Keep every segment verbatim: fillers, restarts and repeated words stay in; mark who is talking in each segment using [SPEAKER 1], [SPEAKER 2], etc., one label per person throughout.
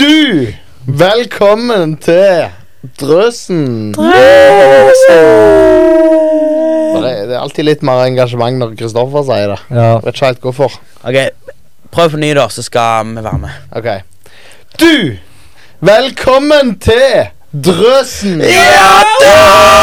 [SPEAKER 1] Du, velkommen til Drøsen.
[SPEAKER 2] Drøsen.
[SPEAKER 1] Det er alltid litt mer engasjement når Kristoffer sier det.
[SPEAKER 2] Ja.
[SPEAKER 1] Vet ikke helt hvorfor.
[SPEAKER 3] Ok, prøv på ny da, så skal vi være med.
[SPEAKER 1] Ok. Du, velkommen til Drøsen.
[SPEAKER 3] Ja da!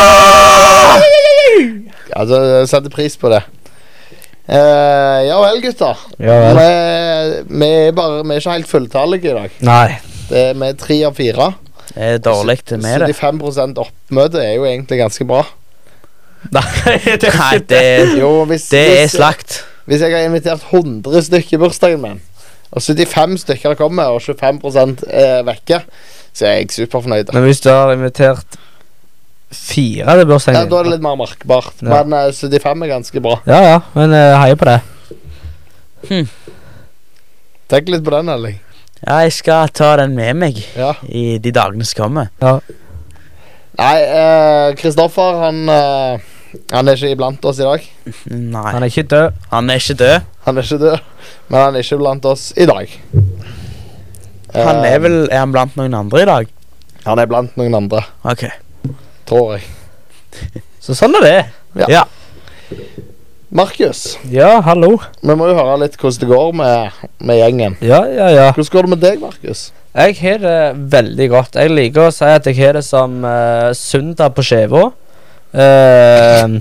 [SPEAKER 1] Altså, jeg setter pris på det. Uh, ja vel, gutter.
[SPEAKER 2] Ja vel.
[SPEAKER 1] Vi, vi, er bare, vi er ikke helt fulltallige i dag.
[SPEAKER 2] Nei.
[SPEAKER 1] Det er med tre av fire.
[SPEAKER 3] Det er dårlig til med det.
[SPEAKER 1] syttifem prosent oppmøte er jo egentlig ganske bra.
[SPEAKER 2] Nei, det er
[SPEAKER 3] Nei,
[SPEAKER 2] ikke
[SPEAKER 3] det,
[SPEAKER 1] Jo, hvis,
[SPEAKER 3] det er
[SPEAKER 1] hvis,
[SPEAKER 3] slakt.
[SPEAKER 1] hvis jeg har invitert hundre stykker i bursdagen min, og syttifem stykker kommer, og tjuefem prosent er vekke, så er jeg superfornøyd.
[SPEAKER 2] Men hvis du har invitert fire til bursdagen
[SPEAKER 1] Ja, da er det litt mer merkbart.
[SPEAKER 2] Ja.
[SPEAKER 1] Men uh, syttifem er ganske bra.
[SPEAKER 2] Ja, ja, men uh, heier på det.
[SPEAKER 3] Hm.
[SPEAKER 1] Tenk litt på den, Elling.
[SPEAKER 3] Ja, jeg skal ta den med meg
[SPEAKER 1] Ja.
[SPEAKER 3] i de dagene som kommer.
[SPEAKER 2] Ja.
[SPEAKER 1] Nei, Kristoffer, han, uh, han er ikke iblant oss i dag.
[SPEAKER 3] Nei,
[SPEAKER 2] Han er ikke død.
[SPEAKER 3] han er ikke død.
[SPEAKER 1] Han er ikke død, men han er ikke blant oss i dag.
[SPEAKER 3] Han
[SPEAKER 1] Eh,
[SPEAKER 3] er vel, er han blant noen andre i dag?
[SPEAKER 1] Han er blant noen andre,
[SPEAKER 3] Ok.
[SPEAKER 1] tror jeg.
[SPEAKER 2] Så sånn er det.
[SPEAKER 1] Ja.
[SPEAKER 3] Ja.
[SPEAKER 1] Markus,
[SPEAKER 2] Ja, hallo.
[SPEAKER 1] vi må jo høre litt hvordan det går med, med gjengen.
[SPEAKER 2] Ja, ja, ja.
[SPEAKER 1] Hvordan går det med deg, Markus?
[SPEAKER 2] Jeg har det veldig godt. Jeg liker å si at jeg har det som uh, søndag på skjeva. Uh,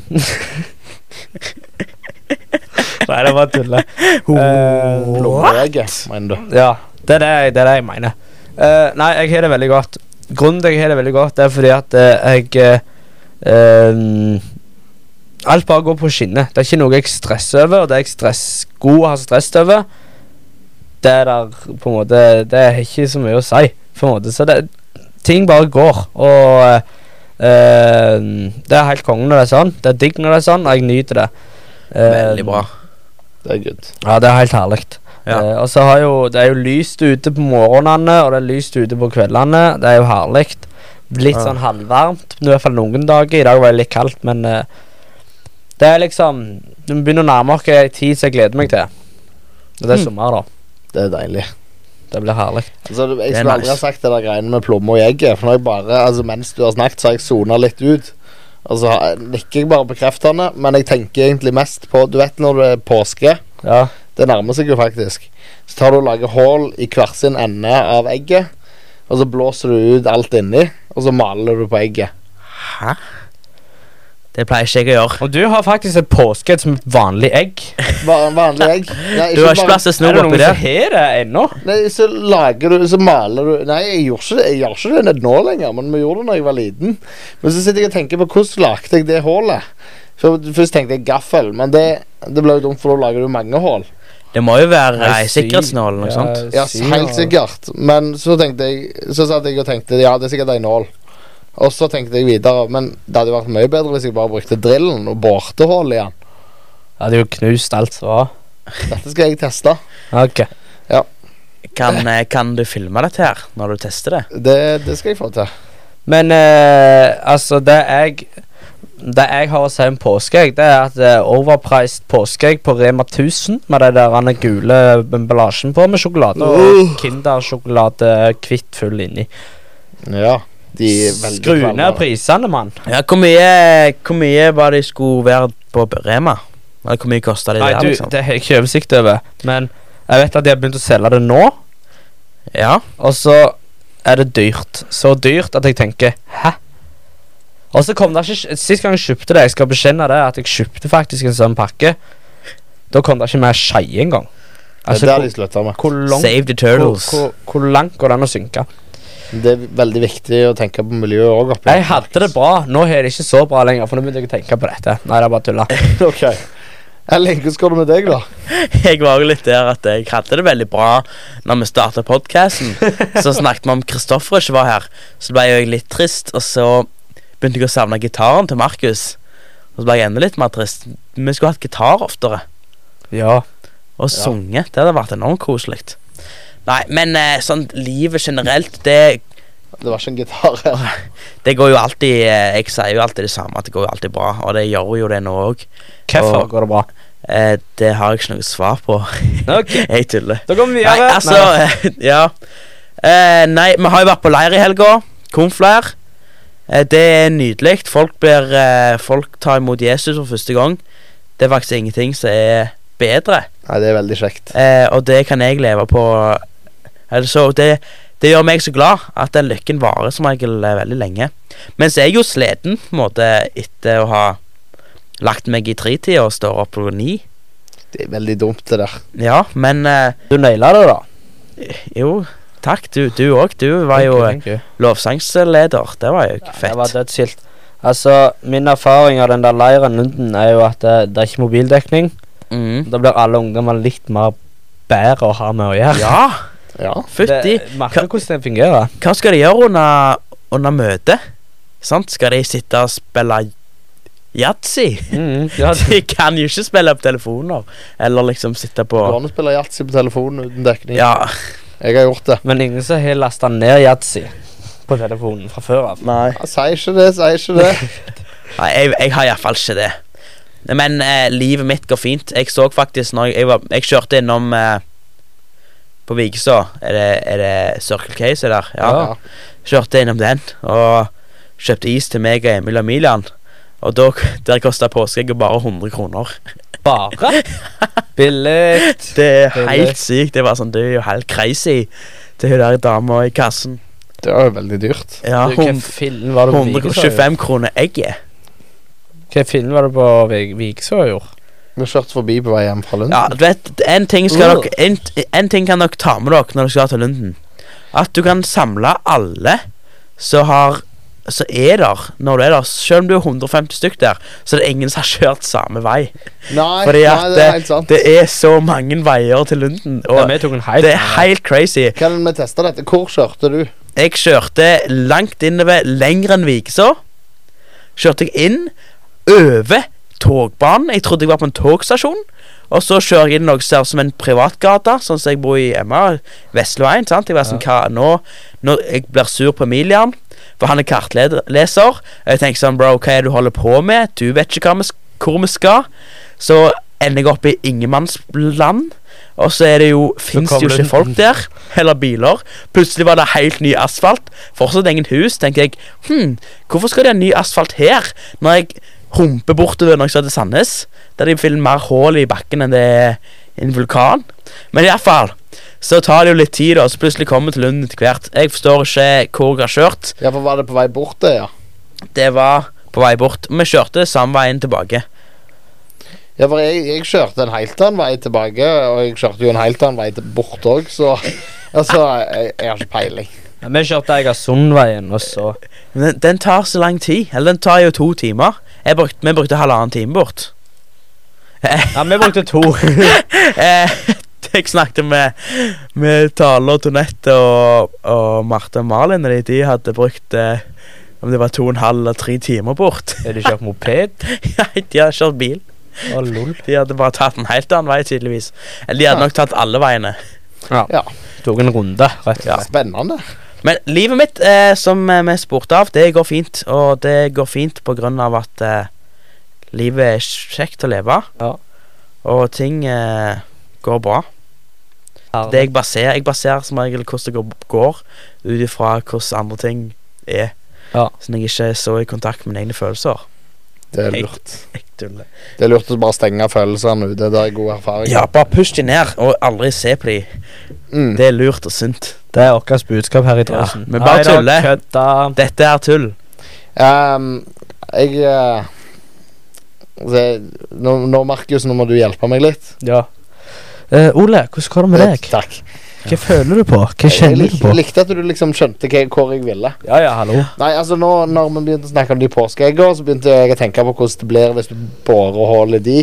[SPEAKER 2] Nei, det var tulle. Uh,
[SPEAKER 1] Blommeegget, mener du?
[SPEAKER 2] Ja, det er det, jeg- det er det jeg mener. Uh, nei, jeg har det veldig godt. Grunnen til at jeg har det veldig godt, det er fordi at uh, jeg uh, um, alt bare går på skinner. Det er ikke noe jeg stresser over, og det er jeg stress, god å ha stress over. Det er der på en måte, det er ikke så mye å si, på en måte. Så det, ting bare går, og uh, uh, det er helt kongen når det er sånn. Det er digg når det er sånn, og jeg nyter det. Uh,
[SPEAKER 3] Veldig bra.
[SPEAKER 1] Det er good.
[SPEAKER 2] Ja, det er helt herlig.
[SPEAKER 3] Ja.
[SPEAKER 2] Eh, og så har jo det er jo lyst ute på morgenene, og det er lyst ute på kveldene. Det er jo herlig. Litt
[SPEAKER 3] Ja.
[SPEAKER 2] sånn halvvarmt, i hvert fall noen dager. I dag var det litt kaldt, men eh, det er liksom det begynner å nærme oss en tid som jeg gleder meg til. Og det er
[SPEAKER 3] Mm.
[SPEAKER 2] sommer, da.
[SPEAKER 1] Det er deilig.
[SPEAKER 2] Det blir herlig.
[SPEAKER 1] Altså, jeg
[SPEAKER 3] Det er
[SPEAKER 1] skulle aldri ha
[SPEAKER 3] nice.
[SPEAKER 1] sagt det der greiene med plomme og egget. For når jeg bare, altså mens du har snakket, så har jeg zonet litt ut. Altså har- nikker jeg bare bekreftende, men jeg tenker egentlig mest på, du vet når det er påske,
[SPEAKER 2] Ja.
[SPEAKER 1] det nærmer seg jo faktisk, så tar du og lager hål i hver sin ende av egget, og så blåser du ut alt inni, og så maler du på egget.
[SPEAKER 3] Hæ? Det pleier ikke jeg å gjøre.
[SPEAKER 2] Og du har faktisk et påskeegg som et vanlig egg.
[SPEAKER 1] Va vanlig egg. Nei,
[SPEAKER 3] Du har ikke
[SPEAKER 1] bare-
[SPEAKER 3] plass til
[SPEAKER 2] Er
[SPEAKER 3] snor
[SPEAKER 2] det
[SPEAKER 3] oppi
[SPEAKER 2] noen
[SPEAKER 3] det?
[SPEAKER 2] som har det ennå?
[SPEAKER 1] Nei, så lager du, så maler du. Nei, jeg gjør ikke det, jeg gjør ikke det nå lenger, men vi gjorde det når jeg var liten. Men så sitter jeg og tenker på hvordan lagde jeg det hålet. For først tenkte jeg gaffel, men det, det ble jo dumt, for da lager du mange hål.
[SPEAKER 3] Det må jo være
[SPEAKER 2] Nei,
[SPEAKER 3] ei sikkerhetsnål eller noe sånt.
[SPEAKER 1] Ja,
[SPEAKER 2] si
[SPEAKER 1] helt
[SPEAKER 2] noe.
[SPEAKER 1] sikkert. Men så tenkte jeg, så satt jeg og tenkte, ja, det er sikkert en nål. Og så tenkte jeg videre, men det hadde jo vært mye bedre hvis jeg bare brukte drillen og borte hål igjen.
[SPEAKER 2] Ja, det er jo knust alt som var.
[SPEAKER 1] Dette skal jeg teste.
[SPEAKER 2] Ok.
[SPEAKER 3] Kan, eh, kan du filme dette her når du tester det?
[SPEAKER 1] Det, det skal jeg få til.
[SPEAKER 2] Men eh, altså, det jeg Det jeg har å si om påskeegg, det er at det er overpriced påskeegg på Rema tusen med det der den gule emballasjen på med sjokolade og
[SPEAKER 1] Uh.
[SPEAKER 2] Kindersjokolade kvitt full inni.
[SPEAKER 1] Ja, de er veldig
[SPEAKER 2] Skru ned
[SPEAKER 1] kvalmere.
[SPEAKER 2] prisene, mann.
[SPEAKER 3] Ja, hvor mye, hvor mye var det skulle være på Rema? Eller hvor mye kostet det
[SPEAKER 2] Nei,
[SPEAKER 3] der,
[SPEAKER 2] du,
[SPEAKER 3] liksom?
[SPEAKER 2] det har jeg ikke oversikt over, men jeg vet at de har begynt å selge det nå,
[SPEAKER 3] Ja,
[SPEAKER 2] og så er det dyrt. Så dyrt at jeg tenker hæ? Og så kom det ikke sist gang jeg kjøpte det, jeg skal bekjenne det, at jeg kjøpte faktisk en sånn pakke. Da kom det ikke mer skei engang.
[SPEAKER 1] Det
[SPEAKER 2] Altså,
[SPEAKER 1] er der
[SPEAKER 2] hvor,
[SPEAKER 1] de slutter med.
[SPEAKER 2] hvor, langt,
[SPEAKER 3] Save the
[SPEAKER 2] hvor,
[SPEAKER 3] turtles.
[SPEAKER 2] hvor, hvor langt går det an å synke?
[SPEAKER 1] Det er veldig viktig å tenke på miljøet også oppi.
[SPEAKER 2] Jeg hadde det bra, nå har det ikke så bra lenger, for nå begynte jeg å tenke på dette. Nei, det er bare tulla.
[SPEAKER 1] Ok. Elling, hvordan går det med deg da?
[SPEAKER 3] Jeg var jo litt der at jeg hadde det veldig bra når vi startet podcasten. Så snakket vi om Kristoffer ikke var her. Så ble jeg litt trist, og så begynte jeg å savne gitaren til Markus. Og så ble jeg enda litt mer trist. Vi skulle hatt gitar oftere.
[SPEAKER 2] Ja.
[SPEAKER 3] Og sunget. Det hadde vært enormt koselig. Nei, men eh, sånn livet generelt, det,
[SPEAKER 1] Det var ikke en gitar her.
[SPEAKER 3] det går jo alltid eh, Jeg sier jo alltid det samme, at det går jo alltid bra. Og det gjør jo det nå òg.
[SPEAKER 2] Hvorfor
[SPEAKER 3] Og-
[SPEAKER 2] går det bra?
[SPEAKER 3] Eh, det har jeg ikke noe svar på.
[SPEAKER 2] Ok,
[SPEAKER 3] Jeg tuller.
[SPEAKER 2] da går vi
[SPEAKER 3] Nei,
[SPEAKER 2] videre.
[SPEAKER 3] altså Ja. Eh, nei, vi har jo vært på leir i helga. Konfleir. Eh, det er nydelig. Folk blir eh, Folk tar imot Jesus for første gang. Det er faktisk ingenting som er bedre.
[SPEAKER 1] Nei, det er veldig kjekt.
[SPEAKER 3] Eh, og det kan jeg leve på. Altså, det, det gjør meg så glad at den lykken varer som regel eh, veldig lenge. Mens jeg er jo sliten på en måte etter å ha lagt meg i tre-tida og står opp på ni.
[SPEAKER 1] Det er veldig dumt det der.
[SPEAKER 3] Ja, men eh,
[SPEAKER 2] Du naila det, da.
[SPEAKER 3] jo, takk. Du du òg. Du var jo
[SPEAKER 2] Thank you.
[SPEAKER 3] lovsangsleder. Det var jo
[SPEAKER 2] Ja,
[SPEAKER 3] fett.
[SPEAKER 2] det var dødskilt. Altså, min erfaring av den der leiren Lunden er jo at det, det er ikke mobildekning.
[SPEAKER 3] Mm.
[SPEAKER 2] Da blir alle ungdommer litt mer bedre å ha med å gjøre.
[SPEAKER 3] Ja,
[SPEAKER 1] Ja.
[SPEAKER 3] fytti.
[SPEAKER 2] Det- Merker du hvordan det fungerer?
[SPEAKER 3] Hva skal de gjøre under, under møtet? Sant? Skal de sitte og spille yatzy?
[SPEAKER 2] Mm, ja,
[SPEAKER 3] De kan jo ikke spille på telefoner. Eller liksom sitte på
[SPEAKER 1] Går an å spille yatzy på telefonen uten dekning.
[SPEAKER 3] Ja,
[SPEAKER 1] Jeg har gjort det.
[SPEAKER 2] Men ingen som har lasta ned Yatzy på telefonen fra før av.
[SPEAKER 3] nei.
[SPEAKER 1] Ja, sier ikke det, sier ikke det.
[SPEAKER 3] Nei, jeg, jeg har iallfall ikke det. Men eh, livet mitt går fint. Jeg så faktisk når jeg, jeg, var, jeg kjørte innom eh, på Vigeså. Er det, er det Circle K som er der? Ja.
[SPEAKER 1] Ja.
[SPEAKER 3] Kjørte innom den og kjøpte is til meg og Emil og Emilian. Og da, der kostet påskeegget bare hundre kroner.
[SPEAKER 2] Bare? Billig.
[SPEAKER 3] Det er
[SPEAKER 2] Billig.
[SPEAKER 3] helt sykt. Det var sånn, det er jo helt crazy. Det er jo der dama i kassen.
[SPEAKER 1] Det var jo veldig dyrt.
[SPEAKER 3] Ja,
[SPEAKER 2] Du, Hva
[SPEAKER 3] hund-
[SPEAKER 2] fillen var det på
[SPEAKER 3] hundre og
[SPEAKER 2] Vigeså?
[SPEAKER 3] tjuefem kroner egget.
[SPEAKER 2] Hva fillen var det på Vig- Vigeså gjorde?
[SPEAKER 1] Vi kjørte forbi på vei hjem fra Lunden.
[SPEAKER 3] Ja, du vet, en ting, skal
[SPEAKER 2] Uh.
[SPEAKER 3] dere, en, en ting kan dere ta med dere når dere skal til Lunden. At du kan samle alle som har Så er der når du er der. Selv om du er hundre og femti stykk der, så er det ingen som har kjørt samme vei.
[SPEAKER 1] Nei,
[SPEAKER 3] Fordi
[SPEAKER 1] nei,
[SPEAKER 3] at
[SPEAKER 1] det er helt sant.
[SPEAKER 3] Det er så mange veier til Lunden.
[SPEAKER 2] Ja,
[SPEAKER 3] Og
[SPEAKER 2] vi tok en helt
[SPEAKER 3] det er helt crazy.
[SPEAKER 1] Kan vi teste dette? Hvor kjørte du?
[SPEAKER 3] Jeg kjørte langt innover, lenger enn Vigeså. Kjørte jeg inn over togbanen. Jeg trodde jeg var på en togstasjon. Og så kjører jeg inn noe som ser ut som en privatgate, sånn som jeg bor i Emma, Vestluveien. Sant? Jeg var sånn, hva nå? Nå jeg blir sur på Emilian, for han er kartleser. Jeg tenker sånn, bro, hva er det du holder på med? Du vet ikke hva vi, hvor vi skal. Så ender jeg opp i ingenmannsland. Og så er det jo finnes det jo
[SPEAKER 2] kommer
[SPEAKER 3] ikke
[SPEAKER 2] det-
[SPEAKER 3] folk der, eller biler. Plutselig var det helt ny asfalt. Fortsatt ingen hus. Tenker jeg, hm, hvorfor skal de ha ny asfalt her? Når jeg humper bortover når jeg skal til Sandnes, der de finner mer hål i bakken enn det er en vulkan. Men i hvert fall, så tar det jo litt tid, da, så plutselig kommer vi til Lunden etter hvert. Jeg forstår ikke hvor jeg har kjørt.
[SPEAKER 1] Ja, for var det på vei bort det, ja?
[SPEAKER 3] Det var på vei bort. Vi kjørte samme veien tilbake.
[SPEAKER 1] Ja, for jeg, jeg kjørte en helt annen vei tilbake, og jeg kjørte jo en helt annen vei til bort òg, så altså, jeg, jeg har ikke peiling.
[SPEAKER 2] Ja, vi kjørte Egersundveien, og så
[SPEAKER 3] Men den, den tar så lang tid. Eller den tar jo to timer. Jeg brukte, vi brukte halvannen time bort.
[SPEAKER 2] Ja, vi brukte to.
[SPEAKER 3] Eh, jeg snakket med Med Tale og Tonette og, og Marte og Malin, og de, de hadde brukt eh, om det var to og en halv eller tre timer bort.
[SPEAKER 2] Er de kjørt moped?
[SPEAKER 3] Nei, de hadde kjørt bil.
[SPEAKER 2] Å, lol.
[SPEAKER 3] De hadde bare tatt en helt annen vei, tydeligvis. Eller de hadde
[SPEAKER 1] Ja.
[SPEAKER 3] nok tatt alle veiene.
[SPEAKER 2] Ja.
[SPEAKER 1] Ja.
[SPEAKER 2] Tok en runde, rett og
[SPEAKER 3] Ja.
[SPEAKER 2] slett.
[SPEAKER 1] Spennende.
[SPEAKER 3] Men livet mitt, eh, som eh, vi spurte av, det går fint. Og det går fint på grunn av at eh, livet er kjekt å leve.
[SPEAKER 2] Ja.
[SPEAKER 3] Og ting eh, går bra. Det jeg baserer Jeg baserer som regel hvordan det går, går ut ifra hvordan andre ting er.
[SPEAKER 2] Ja.
[SPEAKER 3] Så når jeg ikke er så i kontakt med mine egne følelser.
[SPEAKER 1] Det er
[SPEAKER 3] Jeg-
[SPEAKER 1] lurt.
[SPEAKER 3] Jeg tuller.
[SPEAKER 1] Det er lurt å bare stenge følelsene ute. Det er god erfaring.
[SPEAKER 3] Ja, bare push de ned, og aldri se på de.
[SPEAKER 1] Mm.
[SPEAKER 3] Det er lurt og sunt.
[SPEAKER 2] Det er vårt budskap her i Drøsen.
[SPEAKER 3] men bare
[SPEAKER 2] Nei da,
[SPEAKER 3] tulle.
[SPEAKER 2] kødda.
[SPEAKER 3] Dette er tull.
[SPEAKER 1] Um, jeg uh, det, nå, nå, Markus, nå må du hjelpe meg litt.
[SPEAKER 2] Ja. Eh, Ole, hvordan går det med deg?
[SPEAKER 1] Takk.
[SPEAKER 2] Hva føler du på? Hva
[SPEAKER 1] Jeg, jeg
[SPEAKER 2] kjenner
[SPEAKER 1] lik,
[SPEAKER 2] du på?
[SPEAKER 1] likte at du liksom skjønte hva, hvor jeg ville.
[SPEAKER 2] Ja, ja, hallo.
[SPEAKER 1] Nei, altså nå når vi begynte å snakke om de påskeeggene, så begynte jeg å tenke på hvordan det blir hvis du borer hull i de.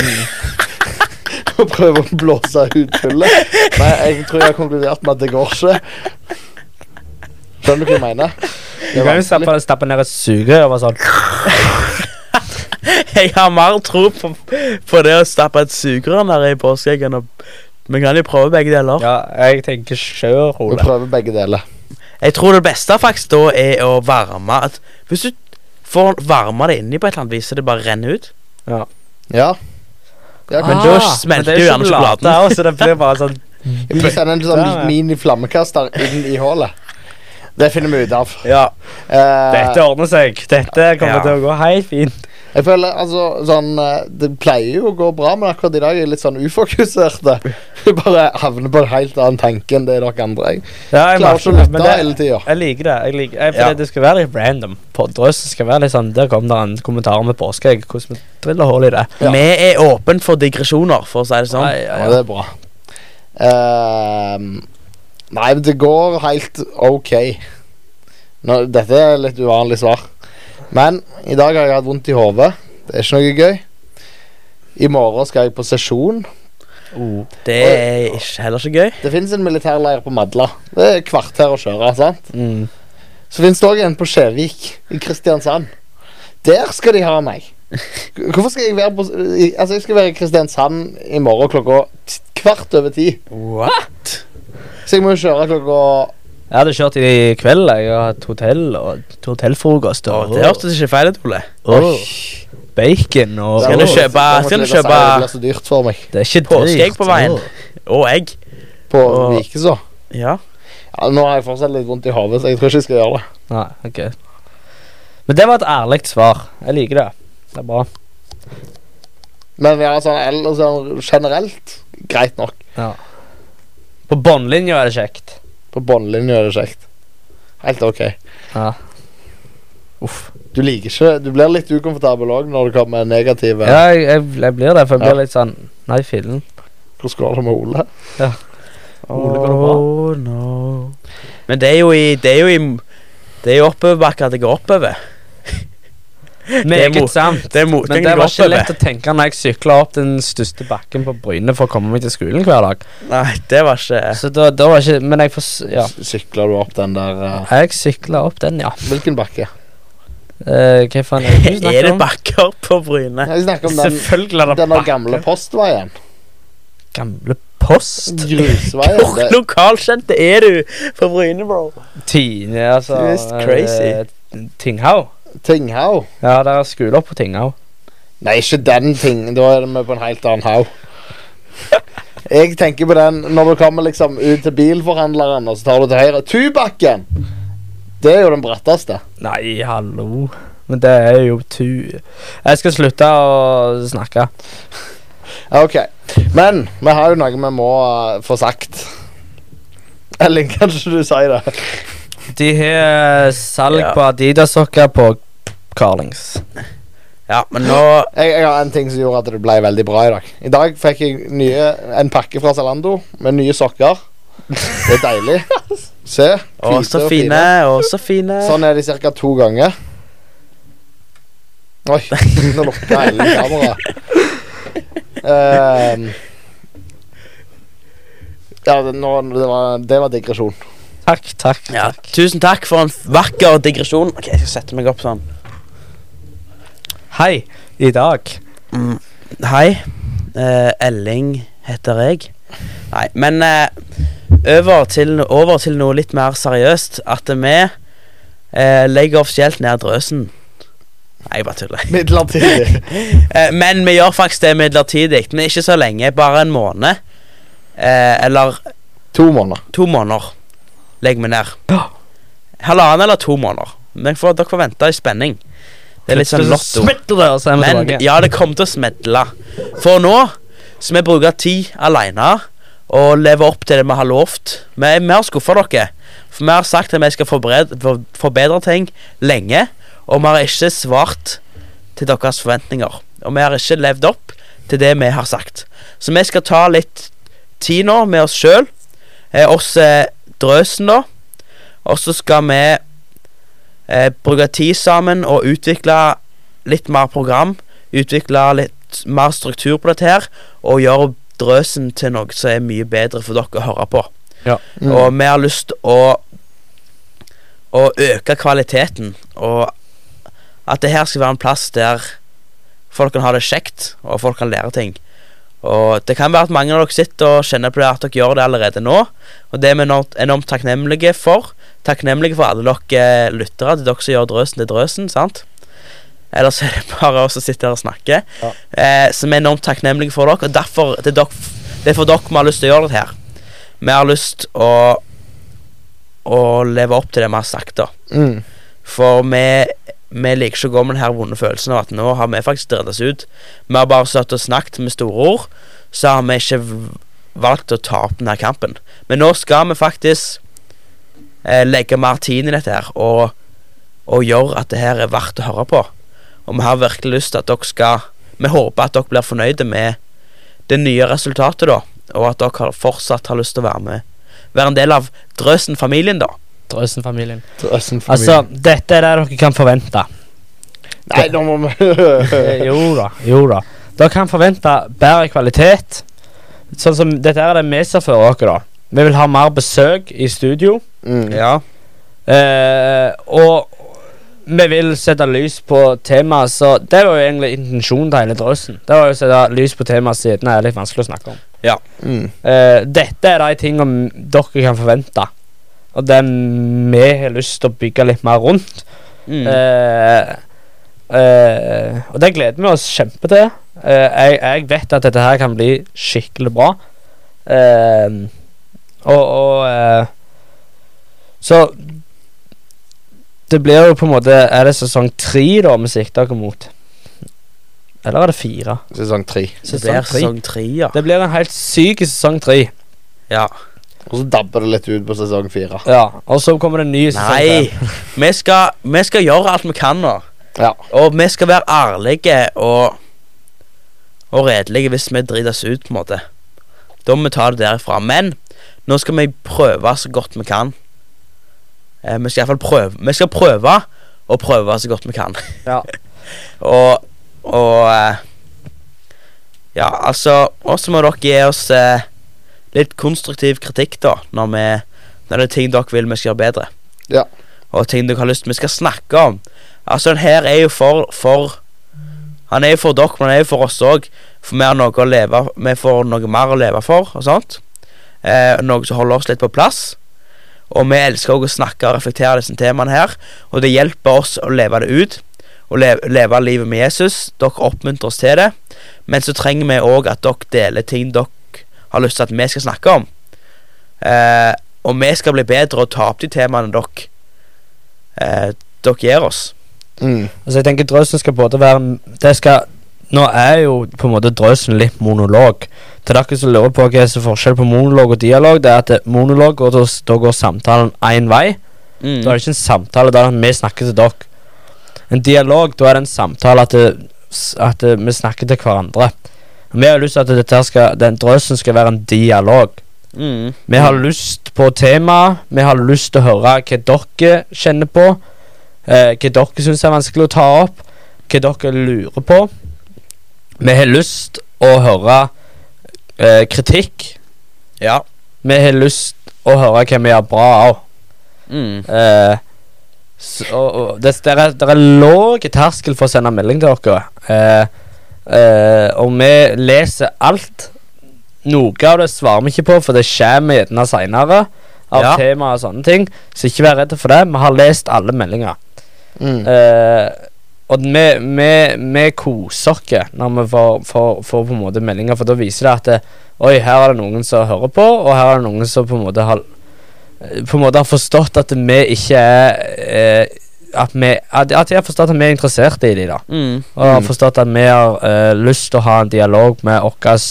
[SPEAKER 1] Og prøver å blåse ut hullet. Nei, jeg tror jeg har konkludert med at det går ikke. Skjønner du hva jeg mener?
[SPEAKER 2] Du kan jo stappe, stappe ned et sugerør og bare sånn.
[SPEAKER 3] Jeg har mer tro på, på det å stappe et sugerør der i påskeeggen. Vi kan jo prøve begge deler.
[SPEAKER 2] Ja, jeg tenker kjør,
[SPEAKER 1] Vi
[SPEAKER 2] Ole.
[SPEAKER 1] prøver begge deler.
[SPEAKER 3] Jeg tror det beste faktisk da er å varme at hvis du får varme det inni på et eller annet vis, så det bare renner ut.
[SPEAKER 1] Ja. Ja,
[SPEAKER 3] Men
[SPEAKER 1] kanskje.
[SPEAKER 3] da smelter jo gjerne sjokoladen.
[SPEAKER 2] også, så det blir bare sånn
[SPEAKER 1] Jeg vil sende en sånn liten mini-flammekaster inn i hålet. Det finner vi ut av.
[SPEAKER 3] Ja.
[SPEAKER 1] Eh,
[SPEAKER 2] Dette ordner seg. Dette kommer
[SPEAKER 3] Ja.
[SPEAKER 2] til å gå helt fint.
[SPEAKER 1] jeg føler altså sånn eh, Det pleier jo å gå bra, men akkurat i dag er jeg litt sånn ufokuserte. Jeg bare havner på en helt annen tanke enn det dere andre. Jeg
[SPEAKER 2] Ja, jeg
[SPEAKER 1] klarer ikke å
[SPEAKER 2] merker det,
[SPEAKER 1] lytte
[SPEAKER 2] men det-
[SPEAKER 1] hele tida.
[SPEAKER 2] Jeg liker det. Jeg liker, jeg, fordi
[SPEAKER 3] Ja.
[SPEAKER 2] Det skal være litt random. På drøs skal være litt sånn Der kom det en kommentar med påskeegg. Hvordan vi driller hull i det.
[SPEAKER 1] Ja.
[SPEAKER 3] Vi er åpen for digresjoner, for å si det sånn.
[SPEAKER 2] Nei, ja,
[SPEAKER 1] Ja,
[SPEAKER 2] ja.
[SPEAKER 1] det er bra. Ehm, nei, men det går helt OK. Nå, dette er litt uvanlig svar. Men i dag har jeg hatt vondt i hodet. Det er ikke noe gøy. I morgen skal jeg på sesjon.
[SPEAKER 2] Oh.
[SPEAKER 3] Det er ikke, heller ikke gøy.
[SPEAKER 1] Det finnes en militærleir på Madla. Det er et kvarter å kjøre. Sant?
[SPEAKER 2] Mm.
[SPEAKER 1] Så finnes det også en på Skjevik i Kristiansand. Der skal de ha meg. Hvorfor skal jeg være på i- Altså, jeg skal være i Kristiansand i morgen klokka t- kvart over ti.
[SPEAKER 3] What?
[SPEAKER 1] Så jeg må jo kjøre klokka
[SPEAKER 2] Jeg hadde kjørt i kveld. Jeg har hatt hotell og hotellfrokost.
[SPEAKER 3] Å,
[SPEAKER 2] Og
[SPEAKER 3] det hørtes ikke feil ut, Ole.
[SPEAKER 2] Åh, bacon og
[SPEAKER 3] Skal du
[SPEAKER 1] Det må-
[SPEAKER 3] kjøpe-
[SPEAKER 1] det må
[SPEAKER 3] skal du
[SPEAKER 1] jeg si,
[SPEAKER 3] kjøpe-
[SPEAKER 1] Det blir så dyrt for meg.
[SPEAKER 2] Det er ikke
[SPEAKER 3] Påskeegg
[SPEAKER 2] dyrt.
[SPEAKER 3] på veien.
[SPEAKER 2] Åh.
[SPEAKER 3] Og egg.
[SPEAKER 1] På
[SPEAKER 3] Og-
[SPEAKER 1] Vikeså.
[SPEAKER 3] Ja.
[SPEAKER 1] Ja, nå har jeg fortsatt litt vondt i hodet, så jeg tror ikke jeg skal gjøre det.
[SPEAKER 2] Nei, ok. Men det var et ærlig svar. Jeg liker det. Det er bra.
[SPEAKER 1] Men vi har sånn, eller sånn generelt greit nok.
[SPEAKER 2] Ja. På båndlinja er det kjekt.
[SPEAKER 1] På båndlinja er det kjekt. Helt OK.
[SPEAKER 2] Ja. Uff.
[SPEAKER 1] Du liker ikke Du blir litt ukomfortabel òg når det kommer negative.
[SPEAKER 2] Ja, jeg, jeg, jeg blir det, for jeg blir
[SPEAKER 1] Ja.
[SPEAKER 2] litt sånn Nei, fillen.
[SPEAKER 1] Hvordan går det med Ole?
[SPEAKER 2] Ole, går det bra?
[SPEAKER 3] Oh, no. Men det er jo i Det er jo i Det er jo oppoverbakke at det går oppover.
[SPEAKER 2] Meget
[SPEAKER 3] mo-
[SPEAKER 2] sant.
[SPEAKER 3] Det er
[SPEAKER 2] Men
[SPEAKER 3] motgang
[SPEAKER 2] det
[SPEAKER 3] det går
[SPEAKER 2] var ikke lett
[SPEAKER 3] oppover.
[SPEAKER 2] å tenke når jeg sykla opp den største bakken på Bryne for å komme meg til skolen hver dag.
[SPEAKER 3] Nei, det var ikke
[SPEAKER 2] Så da, da var ikke Men jeg får s- Ja.
[SPEAKER 1] S- Sykler du opp den der eh,
[SPEAKER 2] Jeg sykla opp den, ja.
[SPEAKER 1] Hvilken bakke?
[SPEAKER 2] Eh, hva faen er det du
[SPEAKER 3] Er
[SPEAKER 2] snakker
[SPEAKER 3] det
[SPEAKER 2] om?
[SPEAKER 3] bakker på Bryne?
[SPEAKER 1] Jeg snakker om den,
[SPEAKER 2] Selvfølgelig er det
[SPEAKER 1] den der
[SPEAKER 2] bakker.
[SPEAKER 1] gamle postveien.
[SPEAKER 2] Gamle post.
[SPEAKER 1] Grusveien.
[SPEAKER 3] Hvor
[SPEAKER 1] Det,
[SPEAKER 3] lokalkjente er du på Bryne, bro?
[SPEAKER 2] Tine, altså.
[SPEAKER 3] Du er crazy.
[SPEAKER 2] eh, Tinghaug.
[SPEAKER 1] Tinghaug.
[SPEAKER 2] Ja, det er skole opp på Tinghaug.
[SPEAKER 1] Nei, ikke den ting. Da er vi på en helt annen haug. Jeg tenker på den når du kommer liksom ut til bilforhandleren, og så tar du til høyre. Tubakken! Det er jo den bratteste.
[SPEAKER 2] Nei, hallo. Men det er jo tu... Jeg skal slutte å snakke.
[SPEAKER 1] Ja, OK. Men vi har jo noe vi må eh, få sagt. Elling, kanskje du sier det?
[SPEAKER 2] De har salg
[SPEAKER 3] Ja.
[SPEAKER 2] på Adidas-sokker på Carlings.
[SPEAKER 3] Ja, men nå
[SPEAKER 1] Jeg, jeg har en ting som gjorde at det ble veldig bra i dag. I dag fikk jeg nye, en pakke fra Zalando med nye sokker. Det er deilig. Se.
[SPEAKER 3] Å,
[SPEAKER 1] hvite
[SPEAKER 3] så
[SPEAKER 1] og
[SPEAKER 3] fine. Å, så fine.
[SPEAKER 1] Sånn er de ca. to ganger. Oi, nå lukka hele kameraet. Ehm. ja, det, nå, det, var, det var digresjon.
[SPEAKER 2] Takk, takk.
[SPEAKER 3] Ja,
[SPEAKER 2] takk.
[SPEAKER 3] tusen takk for en vakker digresjon. Ok, jeg skal sette meg opp sånn.
[SPEAKER 2] Hei, i dag.
[SPEAKER 3] Mm. Hei. Eh, Elling heter jeg. Nei, men eh, over, til, over til noe litt mer seriøst. At vi eh, legger offisielt ned drøsen. Nei, jeg bare tuller.
[SPEAKER 1] Midlertidig.
[SPEAKER 3] Eh, men vi gjør faktisk det midlertidig. Men ikke så lenge. Bare en måned. Eh, eller
[SPEAKER 1] To måneder.
[SPEAKER 3] to måneder legger vi ned. Halvannen eller to måneder. Men får, dere får vente i spenning. Det er litt sånn lotto.
[SPEAKER 2] Smetter det, og så er vi
[SPEAKER 3] Men
[SPEAKER 2] tilbake.
[SPEAKER 3] ja, det kommer til å smedle. For nå skal vi bruke tid alene og leve opp til det vi har lovt. Vi er mer skuffa dere. For vi har sagt at vi skal forbedre, for, forbedre ting lenge. Og vi har ikke svart til deres forventninger. Og vi har ikke levd opp til det vi har sagt. Så vi skal ta litt tid nå med oss sjøl. Eh, oss eh, drøsen, da. Og så skal vi eh, bruke tid sammen og utvikle litt mer program. Utvikle litt mer struktur på dette her. Og gjøre drøsen til noe som er mye bedre for dere å høre på.
[SPEAKER 2] Ja.
[SPEAKER 1] Mm.
[SPEAKER 3] Og vi har lyst å Å øke kvaliteten. Og at det her skal være en plass der folk kan ha det kjekt, og folk kan lære ting. Og det kan være at mange av dere sitter og kjenner på det at dere gjør det allerede nå. Og det er vi enormt, enormt takknemlige for. Takknemlige for alle dere lyttere. Det er dere som gjør drøsen til drøsen, sant? Ellers er det bare oss som sitter her og snakker.
[SPEAKER 1] Ja.
[SPEAKER 3] Eh, så vi er enormt takknemlige for dere. Og derfor det er, dere, det er for dere vi har lyst til å gjøre dette her. vi har lyst å å leve opp til det vi har sagt da.
[SPEAKER 1] Mm.
[SPEAKER 3] For vi, vi liker ikke å gå med den her vonde følelsen av at nå har vi faktisk drevet oss ut. Vi har bare satt og snakket med store ord, så har vi ikke valgt å ta opp denne kampen. Men nå skal vi faktisk eh, legge mer tid i dette her, og, og gjøre at det her er verdt å høre på. Og vi har virkelig lyst til at dere skal, vi håper at dere blir fornøyde med det nye resultatet da, og at dere fortsatt har lyst til å være med. Være en del av Drøsen-familien da.
[SPEAKER 2] Drøsen-familien.
[SPEAKER 1] Drøsen-familien.
[SPEAKER 2] Altså, dette er det dere kan forvente.
[SPEAKER 1] Nei, nå må vi
[SPEAKER 2] Eh, Jo da, jo da. Dere kan forvente bedre kvalitet. Sånn som, dette er det vi ser for dere da. Vi vil ha mer besøk i studio.
[SPEAKER 1] mm.
[SPEAKER 3] Ja.
[SPEAKER 2] Eh, og vi vil sette lys på temaet, så det var jo egentlig intensjonen til hele drøsen. Det var jo å sette lys på temaet siden det er litt vanskelig å snakke om.
[SPEAKER 1] Mm.
[SPEAKER 2] Eh, dette er de tingene dere kan forvente, og det vi har lyst til å bygge litt mer rundt.
[SPEAKER 3] Mm.
[SPEAKER 2] Eh, eh, og det gleder vi oss kjempe til. Eh, jeg, jeg vet at dette her kan bli skikkelig bra. Eh, og og eh, så det blir jo på en måte, er det sesong tre da vi sikter dere mot? Eller er det fire?
[SPEAKER 1] Sesong tre.
[SPEAKER 3] Det blir sesong tre, ja.
[SPEAKER 2] Det blir en helt syk sesong tre.
[SPEAKER 3] Ja.
[SPEAKER 1] Og så dabber det litt ut på sesong fire.
[SPEAKER 2] Ja, og så kommer det en ny sesong
[SPEAKER 3] Nei,
[SPEAKER 2] fem.
[SPEAKER 3] vi skal, vi skal gjøre alt vi kan nå.
[SPEAKER 1] Ja.
[SPEAKER 3] Og vi skal være ærlige og, og redelige hvis vi driter oss ut, på en måte. Da må vi ta det derifra. Men nå skal vi prøve så godt vi kan. Eh, vi skal i hvert fall prøve. Vi skal prøve og prøve så godt vi kan.
[SPEAKER 2] Ja.
[SPEAKER 3] og og eh, ja, altså også må dere gi oss eh, litt konstruktiv kritikk da, når vi når det er ting dere vil vi skal gjøre bedre.
[SPEAKER 1] Ja.
[SPEAKER 3] Og ting dere har lyst vi skal snakke om. Altså den her er jo for, for han er jo for dere, men han er jo for oss også. For vi har noe å leve, vi får noe mer å leve for og sånt. Eh, noe som holder oss litt på plass. Og vi elsker også å snakke og reflektere disse temaene her, og det hjelper oss å leve det ut og leve, leve livet med Jesus. Dere oppmuntrer oss til det, men så trenger vi også at dere deler ting dere har lyst til at vi skal snakke om, eh, og vi skal bli bedre og ta opp de temaene dere eh, dere gir oss.
[SPEAKER 1] Mm.
[SPEAKER 2] Altså jeg tenker drøsen skal både være det skal, nå er jo på en måte drøsen litt monolog. Til dere som lurer på hva er forskjell på monolog og dialog, det er at det, monolog går, da går samtalen en vei.
[SPEAKER 3] Mm.
[SPEAKER 2] Da er det ikke en samtale der vi snakker til dere. En dialog, da er det en samtale at, det, at det, vi snakker til hverandre. Vi har lyst til at dette skal, den drøsen skal være en dialog.
[SPEAKER 3] Mm.
[SPEAKER 2] Vi har lyst på tema. Vi har lyst til å høre hva dere kjenner på, eh, hva dere synes er vanskelig å ta opp, hva dere lurer på. Vi har lyst å høre eh, kritikk.
[SPEAKER 3] Ja.
[SPEAKER 2] Vi har lyst å høre hva vi gjør bra av.
[SPEAKER 3] Mm.
[SPEAKER 2] Eh, så, og, og det, det, er, det er låg terskel for å sende melding til dere. Eh, eh, og vi leser alt. Noe av det svarer vi ikke på, for det kommer gjerne senere av
[SPEAKER 3] Ja.
[SPEAKER 2] tema og sånne ting. Så ikke vær redde for det. Vi har lest alle meldinger.
[SPEAKER 1] Mm.
[SPEAKER 2] Eh, og vi, vi, vi koser oss når vi får, får, får på en måte meldinger, for da viser det at det, oi, her er det noen som hører på, og her er det noen som på en måte har på en måte har forstått at vi ikke er eh, at, vi, at, at jeg har forstått at vi er interessert i det da.
[SPEAKER 3] Mm.
[SPEAKER 2] Og har forstått at vi har eh, lyst til å ha en dialog med okkes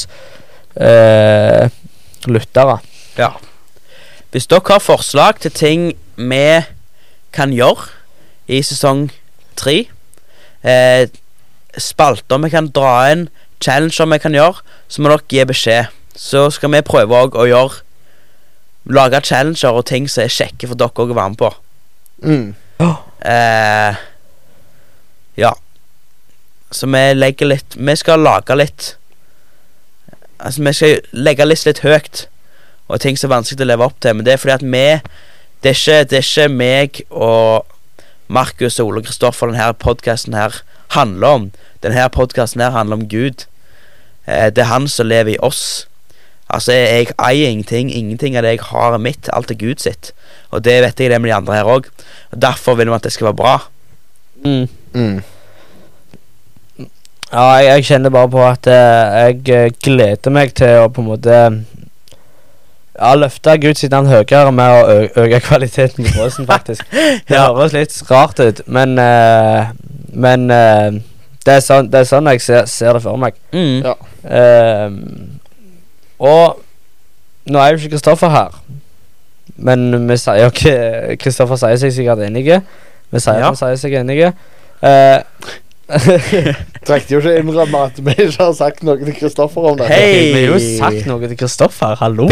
[SPEAKER 2] eh, lyttere.
[SPEAKER 3] Ja. Hvis dere har forslag til ting vi kan gjøre i sesong tre, eh, spalter vi kan dra inn, challenger vi kan gjøre, så må dere gi beskjed. Så skal vi prøve også å gjøre lage challenger og ting som er kjekke for dere også å være med på.
[SPEAKER 1] Mm.
[SPEAKER 3] Eh, ja. Så vi legger litt vi skal lage litt altså vi skal legge litt litt høyt, og ting som er vanskelig å leve opp til, men det er fordi at vi det er ikke, det er ikke meg og Markus og Ole Kristoffer denne podcasten her handler om. Denne podcasten her handler om Gud. eh, Det er han som lever i oss. Altså jeg eier ingenting. Ingenting av det jeg har er mitt. Alt er Gud sitt. Og det vet jeg det med de andre her også. Og derfor vil vi at det skal være bra.
[SPEAKER 2] Mm.
[SPEAKER 1] Mm.
[SPEAKER 2] Ja, jeg, jeg kjenner bare på at eh, jeg eh, gleder meg til å på en måte Ja, løfte Gud sitt navn høyere med å ø øke kvaliteten på brøsen, faktisk. Det
[SPEAKER 3] Ja.
[SPEAKER 2] høres litt rart ut, men eh, Men eh, det, er sånn, det er sånn jeg ser, ser det for meg.
[SPEAKER 3] Mm.
[SPEAKER 1] Ja.
[SPEAKER 2] Eh, og nå er jo ikke Kristoffer her, men vi sier jo ikke Kristoffer sier seg sikkert enige. Vi sier
[SPEAKER 3] Ja.
[SPEAKER 2] han sier seg enige. Eh,
[SPEAKER 1] Trengte jo ikke innrømme at vi ikke har sagt noe til Kristoffer om det.
[SPEAKER 3] Hei.
[SPEAKER 2] Vi har jo sagt noe til Kristoffer. Hallo.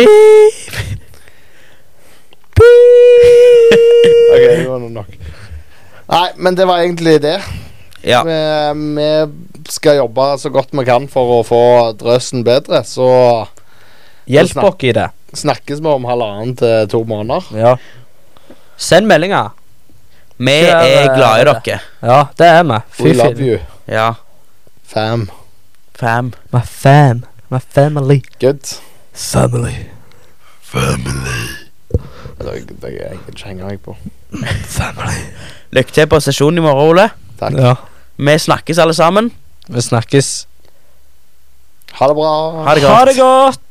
[SPEAKER 1] Ok, det var noe nok. Nei, men det var egentlig det.
[SPEAKER 3] Ja.
[SPEAKER 1] Vi, vi skal jobbe så godt vi kan for å få drøsen bedre. Så
[SPEAKER 2] Hjelp oss i det.
[SPEAKER 1] snakkes vi om halvannen til to måneder.
[SPEAKER 2] Ja. Send meldinger.
[SPEAKER 3] Vi
[SPEAKER 2] Ja,
[SPEAKER 3] er
[SPEAKER 2] det-
[SPEAKER 3] glad i
[SPEAKER 2] det.
[SPEAKER 3] dere.
[SPEAKER 2] Ja, det er vi.
[SPEAKER 1] We love you,
[SPEAKER 3] Ja.
[SPEAKER 1] fam.
[SPEAKER 3] Fam.
[SPEAKER 2] My fam. My family.
[SPEAKER 1] Good.
[SPEAKER 2] Family.
[SPEAKER 1] Det, det er jeg ikke henger meg på.
[SPEAKER 2] Family.
[SPEAKER 3] Lykke til på sesjonen i morgen, Ole.
[SPEAKER 1] Takk.
[SPEAKER 2] Ja.
[SPEAKER 3] Vi snakkes alle sammen.
[SPEAKER 2] Vi snakkes.
[SPEAKER 1] Ha det bra.
[SPEAKER 3] Ha det godt.
[SPEAKER 2] Ha det godt.